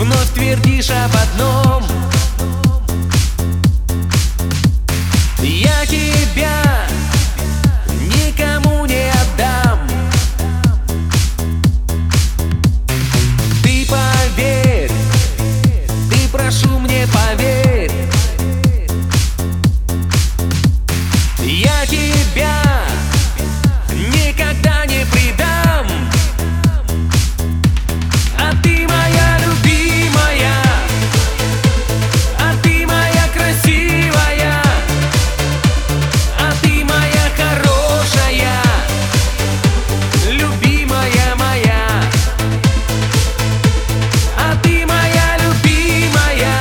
вновь твердишь об одном: я тебя никому не отдам. Ты поверь, ты, прошу, мне поверь, я тебя никогда не предам. А ты моя любимая, а ты моя красивая, а ты моя хорошая, любимая моя. А ты моя любимая,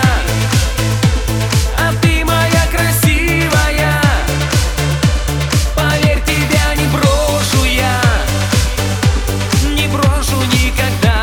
а ты моя красивая. Поверь, тебя не брошу я, не брошу никогда.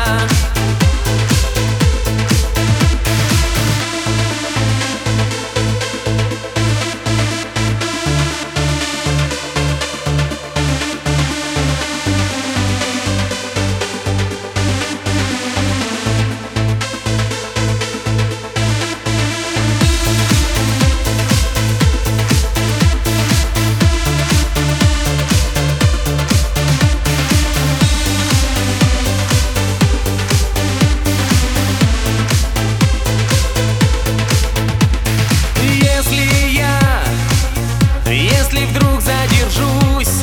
Если вдруг задержусь,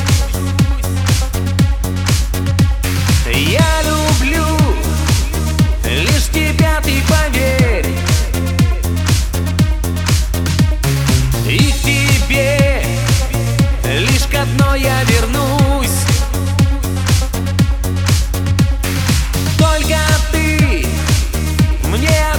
я люблю лишь тебя, ты поверь. И к тебе лишь к одной я вернусь. Только ты мне